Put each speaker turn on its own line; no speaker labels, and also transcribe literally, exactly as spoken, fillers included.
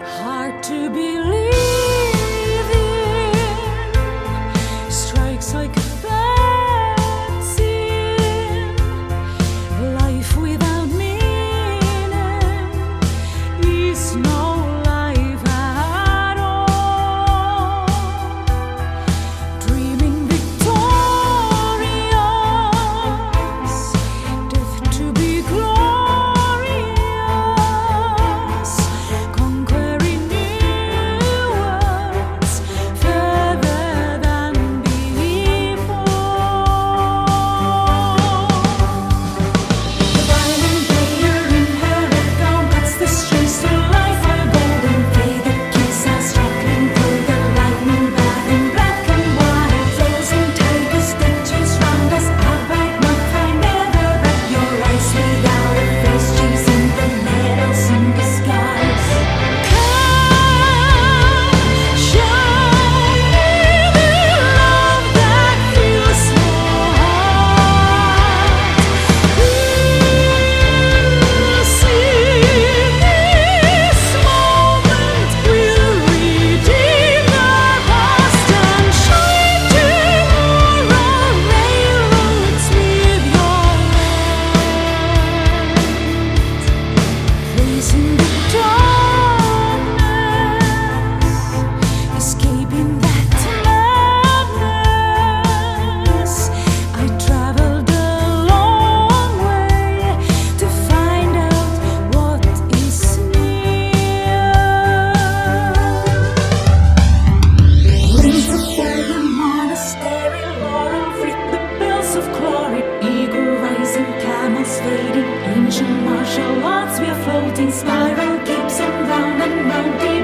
Hard to believe in, strikes like a bad sin. Life without meaning is no life at all. Dreaming victorious, death to be glorious, conquering new worlds further than before. The violin player in her red gown cuts the strings to life. Her golden faded keys are struggling through the lightning, bad in black and white. Frozen tiger stitches round us. I bite my time, never but your eyes without a face, chasing the needles in the skies. Come, show me the love that feels so hard. We'll see this moment, we'll redeem the past and shine tomorrow railroads with your light. Facing the darkness, escaping that madness. I traveled a long way to find out what is near. Ruins of fallen monastery, laurel wreath, the bells of glory, eagle rising, camels fading, ancient martial arts we are floating, spiral keeps on round and round, deep